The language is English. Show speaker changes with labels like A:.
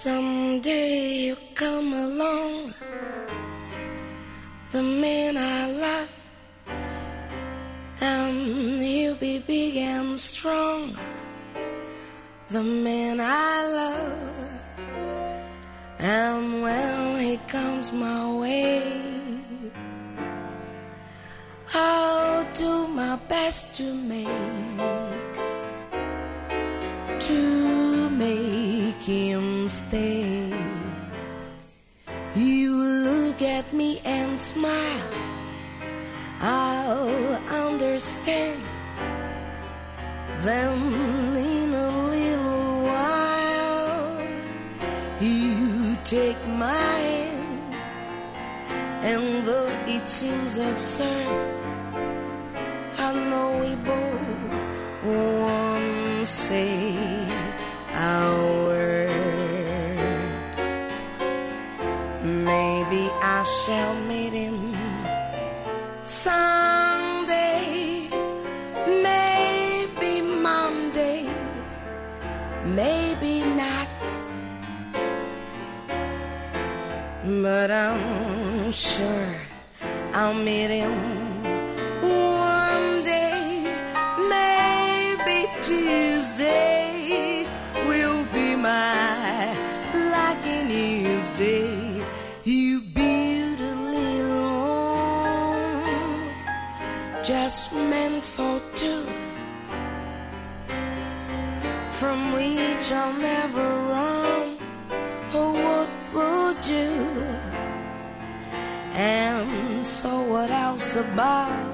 A: Someday you come along, the man I love, and he'll be big and strong, the man I love. And when he comes my way, I'll do my best to make him stay. You look at me and smile, I'll understand. Then in a little while, you take my hand, and though it seems absurd, I know we both won't say a word. Maybe I shall meet him someday, maybe Monday, maybe not, but I'm sure I'll meet him one day. Maybe Tuesday will be my lucky news day. You build a little home just meant for two, from which I'll never run. Oh, what would you? And so what else about